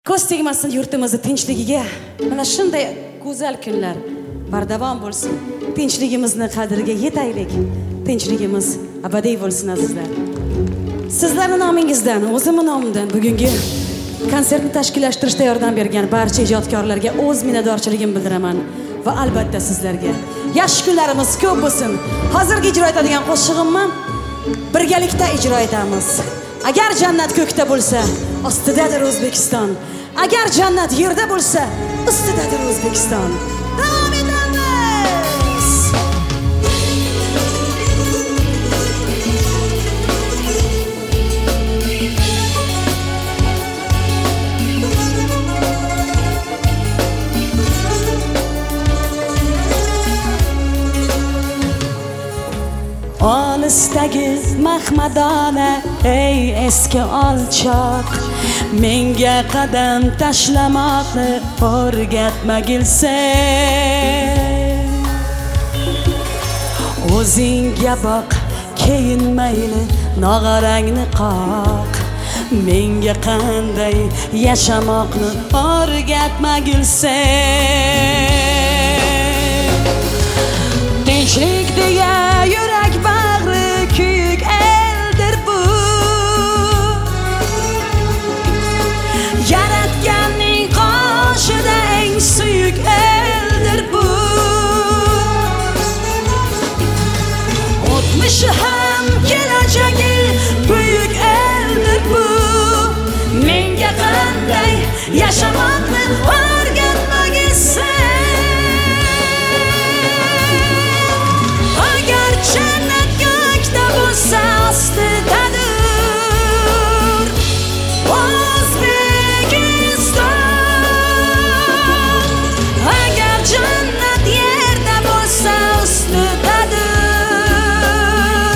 Ko'z tegmasin yurtimizni tinchligiga. Mana shunday go'zal kunlar bardavom bo'lsin. Tinchligimizni qadriga yetaylik. Tinchligimiz abadiy bo'lsin azizlar. Sizlarning nomingizdan, o'zimning nomimdan bugungi konsertni tashkillashtirishda yordam bergan barcha ijodkorlarga o'z minnatdorchiligimni bildiraman va albatta sizlarga. Yaxshi kunlarimiz ko'p bo'lsin. Hozirgi ijro etadigan qo'shig'imni birgalikda ijro etamiz. Agar jannat ko'kda bo'lsa, ostidadir O'zbekiston. Agar jannat yerda bo'lsa, ustidadir O'zbekiston. Davom etamiz. Olisdagi Mahmadona, ey eski olchoq, menga qadam tashlamoqni o'rgatmagilsa. O'zingga boq, keyin mayli nog'orangni qoq, menga qanday yashamoqni o'rgatmagilsa. Tinchlik deya yurak bag'ri kuyuk eldir bu. Yaratganning qoshida eng suyuk eldir bu. O'tmishi ham kelajagi buyuk eldir bu. Menga qanday yashamoqni o'rgatmagilsa. Jannat ko'kda bo'lsa, ostidadir O'zbekiston. Agar jannat yerda bo'lsa, ustidadir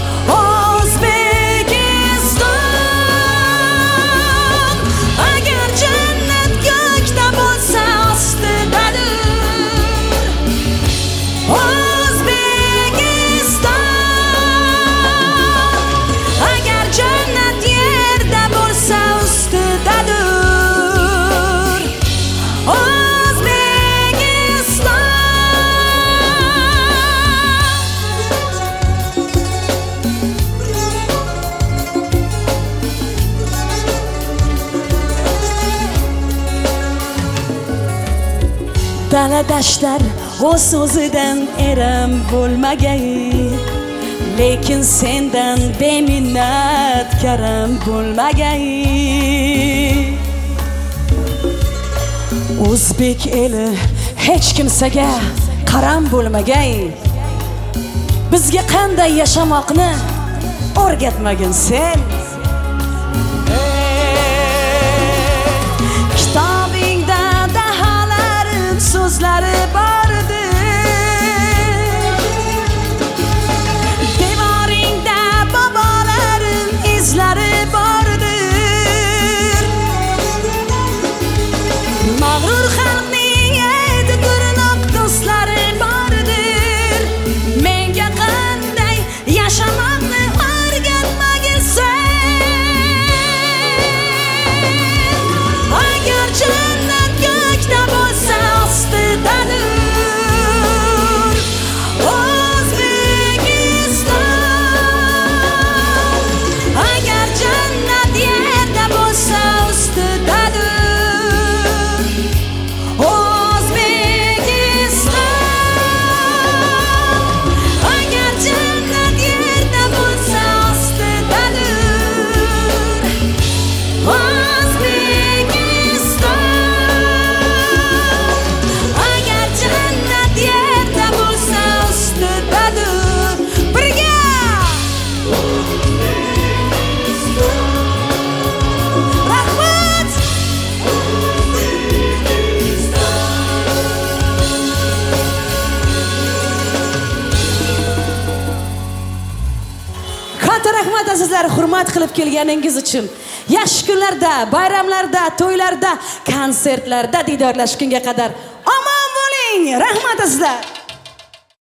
O'zbekiston. Agar jannat ko'kda bo'lsa, ostidadir dala dashtlar o'z o'zidan eram bo'lmagay, lekin sendan beminnat karam bo'lmagay. O'zbek eli hech kimsaga qaram bo'lmagay, bizga qanday yashamoqni o'rgatmagin sen. Kitobingda daholarim so'zlari bordir, devoringda bobolarim izlari bordir. Mag'rur xalqning edi gurnoq do'stlari bordir. Menga qanday yashamoqni o'rgatmagin sen. Agar jannat ko'kda bo'lsa, ostidadir O'zbekiston. Agar jannat yerda bo'lsa, ustidadir O'zbekiston. Agar jannat yerda bo'lsa, ustidadir O'zbekiston. Agar jannat yerda bo'lsa, ustidadir. Birga rahmat. Katta rahmat azizlar, hurmat qilib kelganingiz uchun. Yaxshi kunlarda, bayramlarda, to'ylarda, konsertlarda diydorlashgunga qadar omon bo'ling. Rahmat azizlar.